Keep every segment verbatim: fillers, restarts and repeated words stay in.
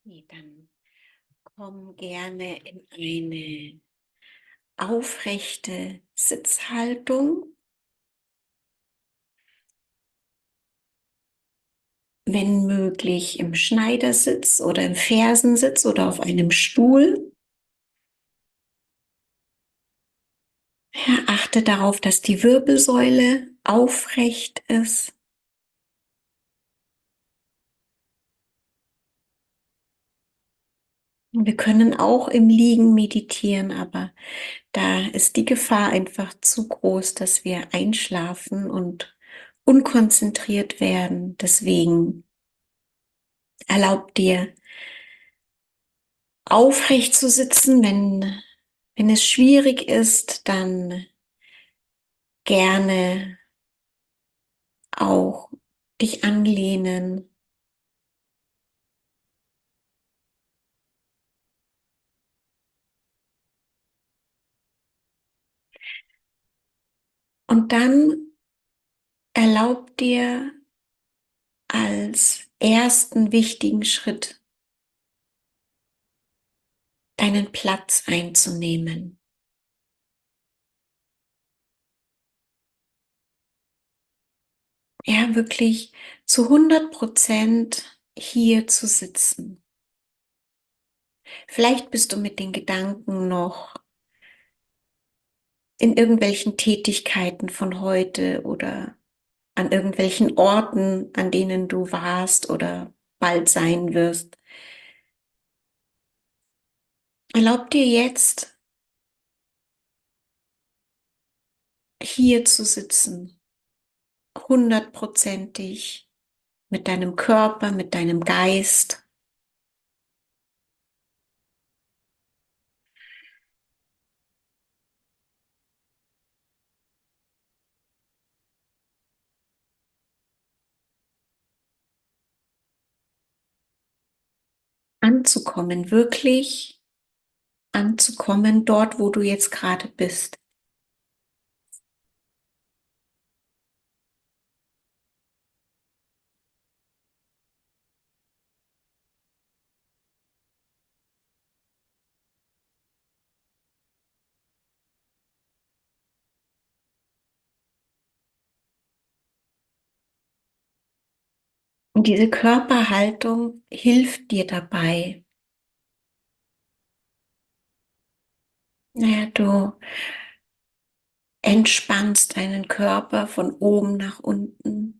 Okay, dann komm gerne in eine aufrechte Sitzhaltung. Wenn möglich im Schneidersitz oder im Fersensitz oder auf einem Stuhl. Ja, achte darauf, dass die Wirbelsäule aufrecht ist. Wir können auch im Liegen meditieren, aber da ist die Gefahr einfach zu groß, dass wir einschlafen und unkonzentriert werden. Deswegen erlaub dir, aufrecht zu sitzen. Wenn, wenn es schwierig ist, dann gerne auch dich anlehnen. Und dann erlaub dir als ersten wichtigen Schritt deinen Platz einzunehmen. Ja, wirklich zu hundert Prozent hier zu sitzen. Vielleicht bist du mit den Gedanken noch in irgendwelchen Tätigkeiten von heute oder an irgendwelchen Orten, an denen du warst oder bald sein wirst. Erlaub dir jetzt, hier zu sitzen, hundertprozentig mit deinem Körper, mit deinem Geist. Anzukommen, wirklich anzukommen dort, wo du jetzt gerade bist. Und diese Körperhaltung hilft dir dabei. Naja, du entspannst deinen Körper von oben nach unten.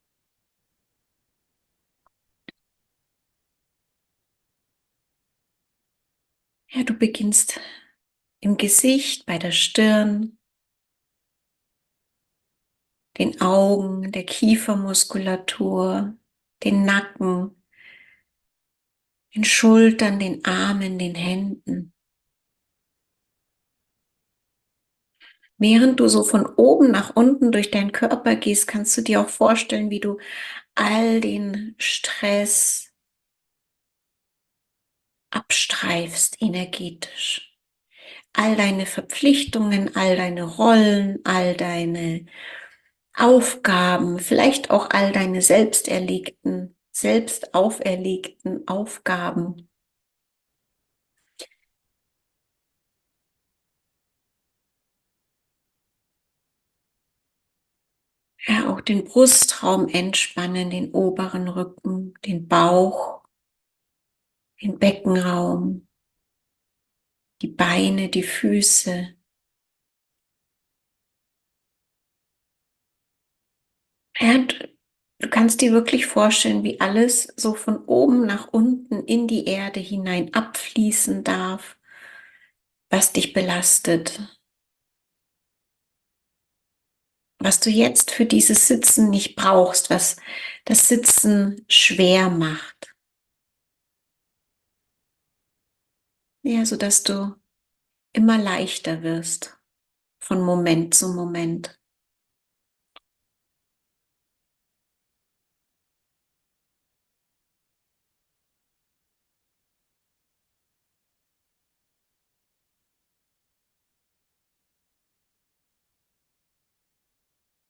Ja, du beginnst im Gesicht, bei der Stirn, den Augen, der Kiefermuskulatur, den Nacken, den Schultern, den Armen, den Händen. Während du so von oben nach unten durch deinen Körper gehst, kannst du dir auch vorstellen, wie du all den Stress abstreifst energetisch. All deine Verpflichtungen, all deine Rollen, all deine Aufgaben, vielleicht auch all deine selbst erlegten, selbst auferlegten Aufgaben. Ja, auch den Brustraum entspannen, den oberen Rücken, den Bauch, den Beckenraum, die Beine, die Füße. Ja, und du kannst dir wirklich vorstellen, wie alles so von oben nach unten in die Erde hinein abfließen darf, was dich belastet, was du jetzt für dieses Sitzen nicht brauchst, was das Sitzen schwer macht. Ja, so dass du immer leichter wirst von Moment zu Moment.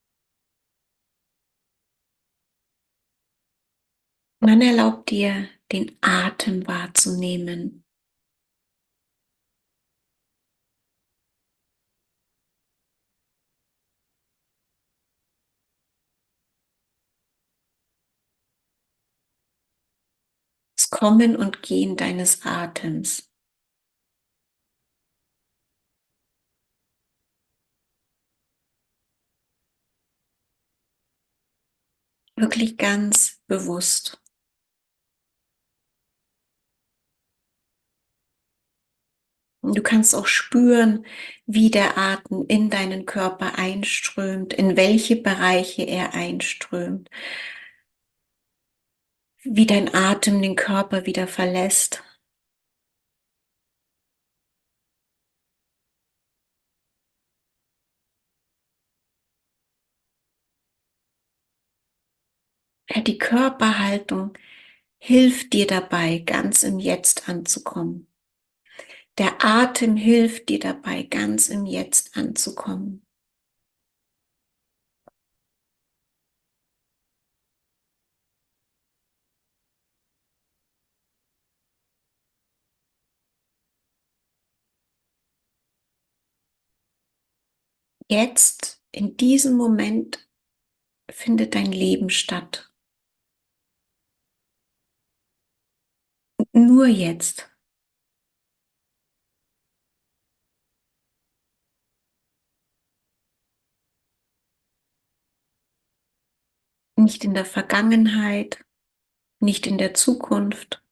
Und dann erlaub dir den Atem wahrzunehmen. Das Kommen und Gehen deines Atems. Wirklich ganz bewusst. Und du kannst auch spüren, wie der Atem in deinen Körper einströmt, in welche Bereiche er einströmt, wie dein Atem den Körper wieder verlässt. Ja, die Körperhaltung hilft dir dabei, ganz im Jetzt anzukommen. Der Atem hilft dir dabei, ganz im Jetzt anzukommen. Jetzt, in diesem Moment, findet dein Leben statt. Nur jetzt. Nicht in der Vergangenheit, nicht in der Zukunft.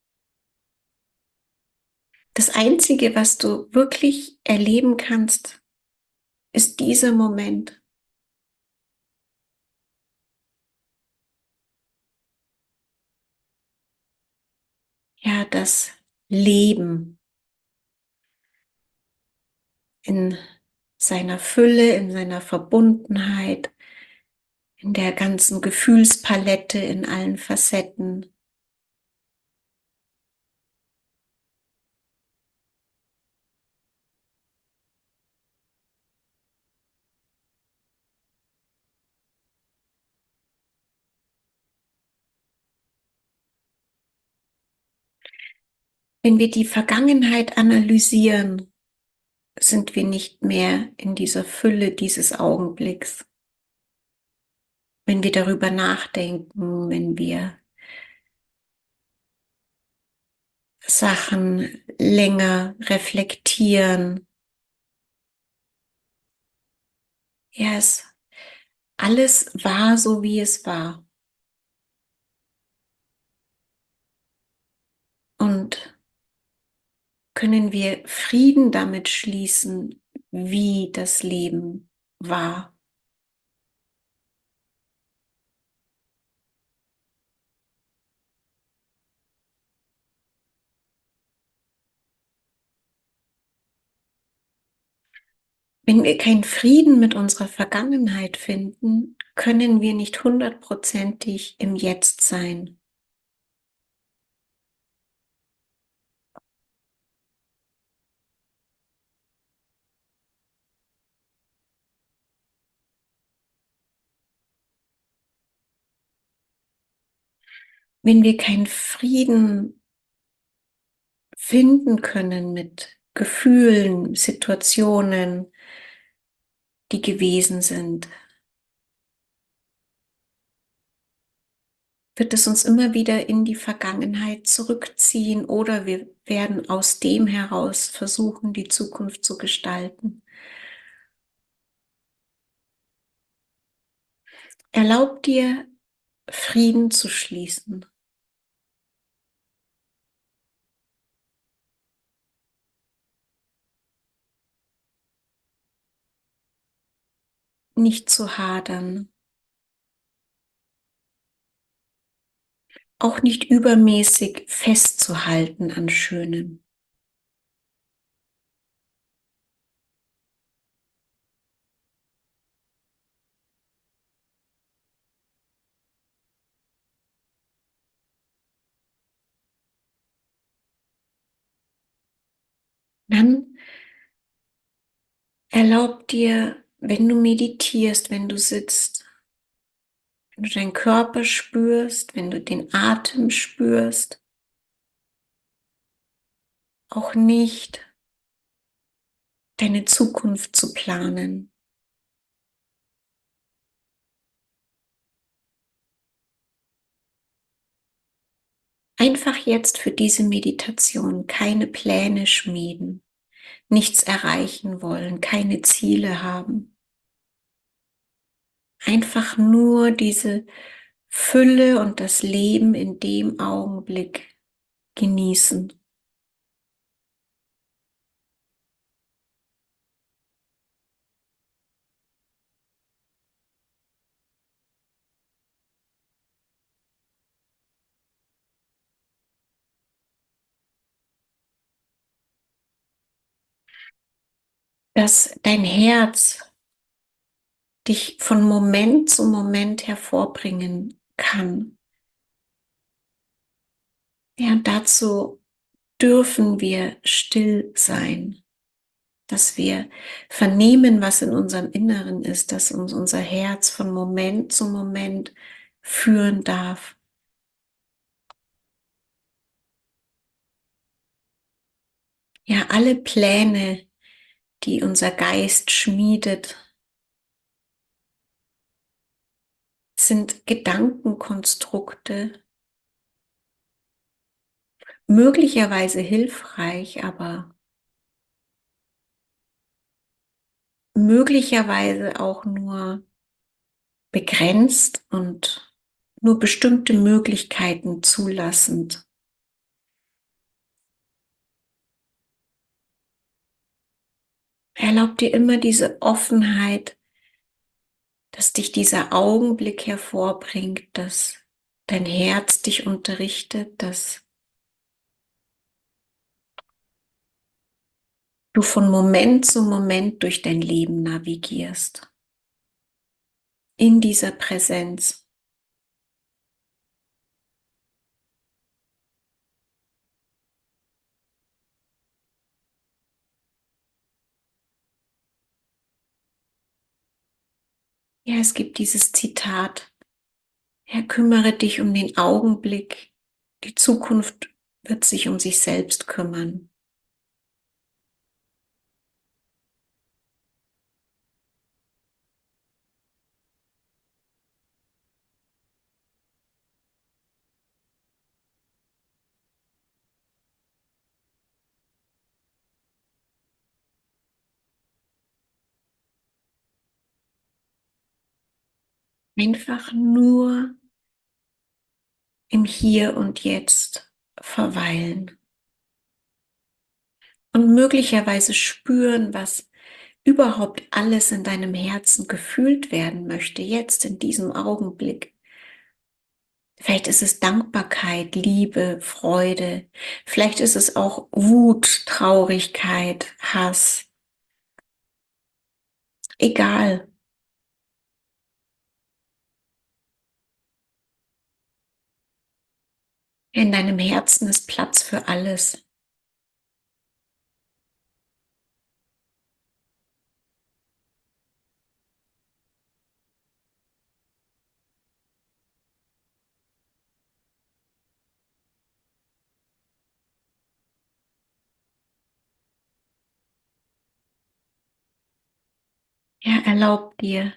Das Einzige, was du wirklich erleben kannst, ist dieser Moment. Ja, das Leben in seiner Fülle, in seiner Verbundenheit, in der ganzen Gefühlspalette, in allen Facetten. Wenn wir die Vergangenheit analysieren, sind wir nicht mehr in dieser Fülle dieses Augenblicks. Wenn wir darüber nachdenken, wenn wir Sachen länger reflektieren, ja, es alles war so, wie es war. Und können wir Frieden damit schließen, wie das Leben war. Wenn wir keinen Frieden mit unserer Vergangenheit finden, können wir nicht hundertprozentig im Jetzt sein. Wenn wir keinen Frieden finden können mit Gefühlen, Situationen, die gewesen sind, wird es uns immer wieder in die Vergangenheit zurückziehen oder wir werden aus dem heraus versuchen, die Zukunft zu gestalten. Erlaub dir, Frieden zu schließen, nicht zu hadern, auch nicht übermäßig festzuhalten an Schönem. Dann erlaub dir, wenn du meditierst, wenn du sitzt, wenn du deinen Körper spürst, wenn du den Atem spürst, auch nicht deine Zukunft zu planen. Einfach jetzt für diese Meditation keine Pläne schmieden, nichts erreichen wollen, keine Ziele haben. Einfach nur diese Fülle und das Leben in dem Augenblick genießen. Dass dein Herz dich von Moment zu Moment hervorbringen kann. Ja, und dazu dürfen wir still sein, dass wir vernehmen, was in unserem Inneren ist, dass uns unser Herz von Moment zu Moment führen darf. Ja, alle Pläne, die unser Geist schmiedet, sind Gedankenkonstrukte, möglicherweise hilfreich, aber möglicherweise auch nur begrenzt und nur bestimmte Möglichkeiten zulassend. Erlaub dir immer diese Offenheit, dass dich dieser Augenblick hervorbringt, dass dein Herz dich unterrichtet, dass du von Moment zu Moment durch dein Leben navigierst, in dieser Präsenz. Ja, es gibt dieses Zitat: Herr, kümmere dich um den Augenblick, die Zukunft wird sich um sich selbst kümmern. Einfach nur im Hier und Jetzt verweilen und möglicherweise spüren, was überhaupt alles in deinem Herzen gefühlt werden möchte, jetzt in diesem Augenblick. Vielleicht ist es Dankbarkeit, Liebe, Freude. Vielleicht ist es auch Wut, Traurigkeit, Hass. Egal. In deinem Herzen ist Platz für alles. Ja, erlaub dir,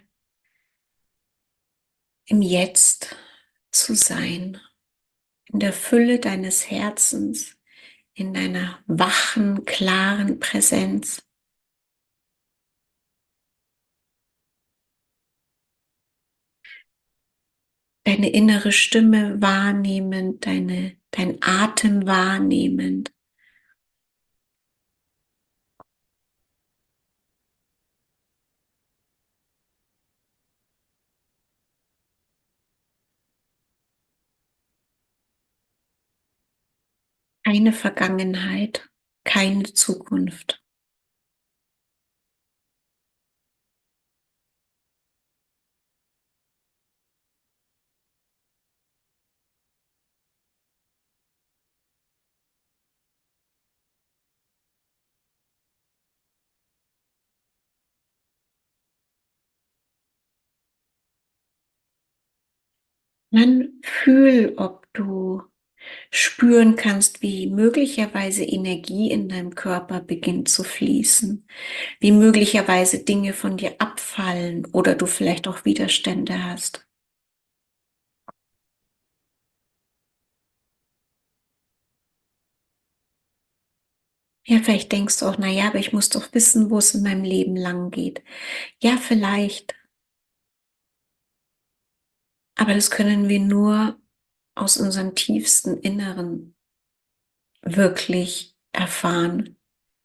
im Jetzt zu sein, in der Fülle deines Herzens, in deiner wachen, klaren Präsenz. Deine innere Stimme wahrnehmend, deine, dein Atem wahrnehmend. Keine Vergangenheit, keine Zukunft. Dann fühl, ob du spüren kannst, wie möglicherweise Energie in deinem Körper beginnt zu fließen, wie möglicherweise Dinge von dir abfallen oder du vielleicht auch Widerstände hast. Ja, vielleicht denkst du auch, na ja, aber ich muss doch wissen, wo es in meinem Leben lang geht. Ja, vielleicht, aber das können wir nur aus unserem tiefsten Inneren wirklich erfahren,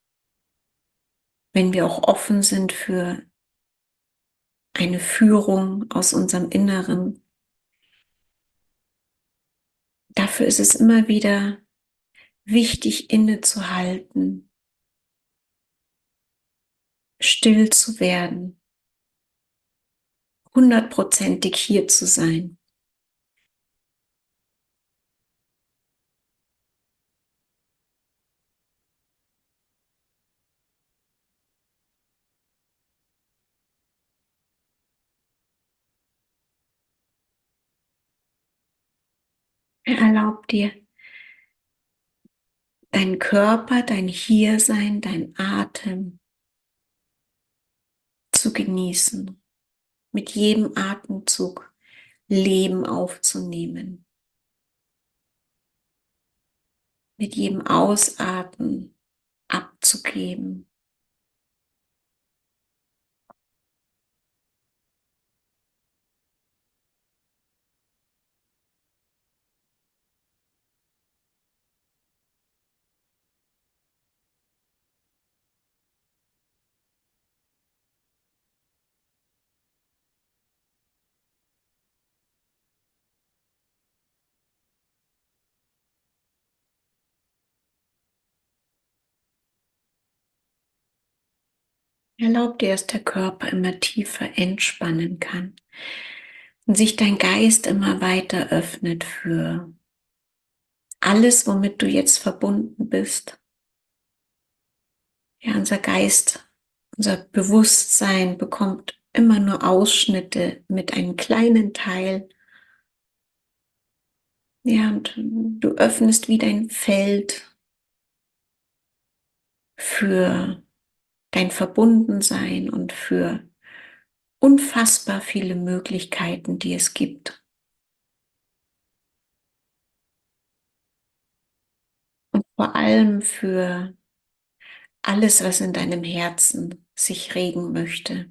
wenn wir auch offen sind für eine Führung aus unserem Inneren. Dafür ist es immer wieder wichtig, innezuhalten, still zu werden, hundertprozentig hier zu sein. Erlaub dir, deinen Körper, dein Hiersein, dein Atem zu genießen, mit jedem Atemzug Leben aufzunehmen, mit jedem Ausatmen abzugeben. Erlaub dir, dass der Körper immer tiefer entspannen kann und sich dein Geist immer weiter öffnet für alles, womit du jetzt verbunden bist. Ja, unser Geist, unser Bewusstsein bekommt immer nur Ausschnitte mit einem kleinen Teil. Ja, und du öffnest wie dein Feld für dein Verbundensein und für unfassbar viele Möglichkeiten, die es gibt. Und vor allem für alles, was in deinem Herzen sich regen möchte.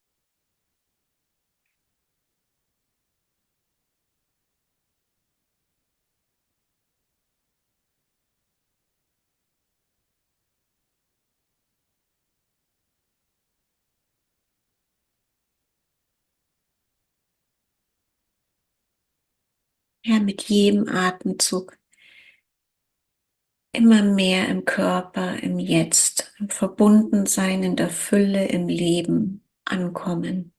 Ja, mit jedem Atemzug immer mehr im Körper, im Jetzt, im Verbundensein, in der Fülle, im Leben ankommen.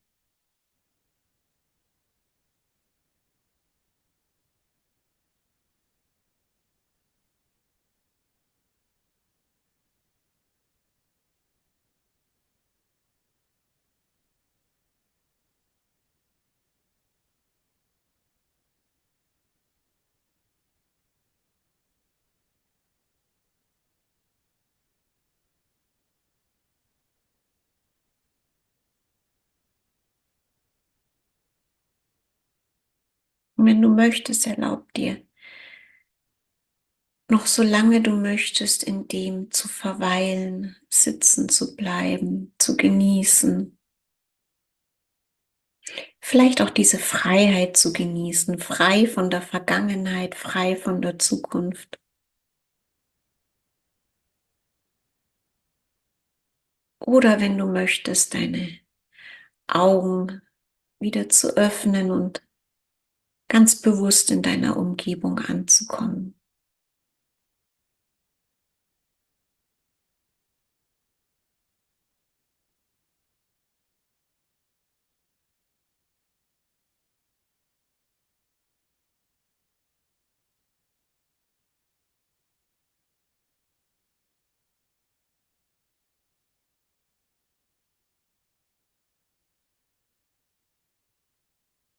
Und wenn du möchtest, erlaub dir, noch so lange du möchtest, in dem zu verweilen, sitzen zu bleiben, zu genießen. Vielleicht auch diese Freiheit zu genießen, frei von der Vergangenheit, frei von der Zukunft. Oder wenn du möchtest, deine Augen wieder zu öffnen und ganz bewusst in deiner Umgebung anzukommen.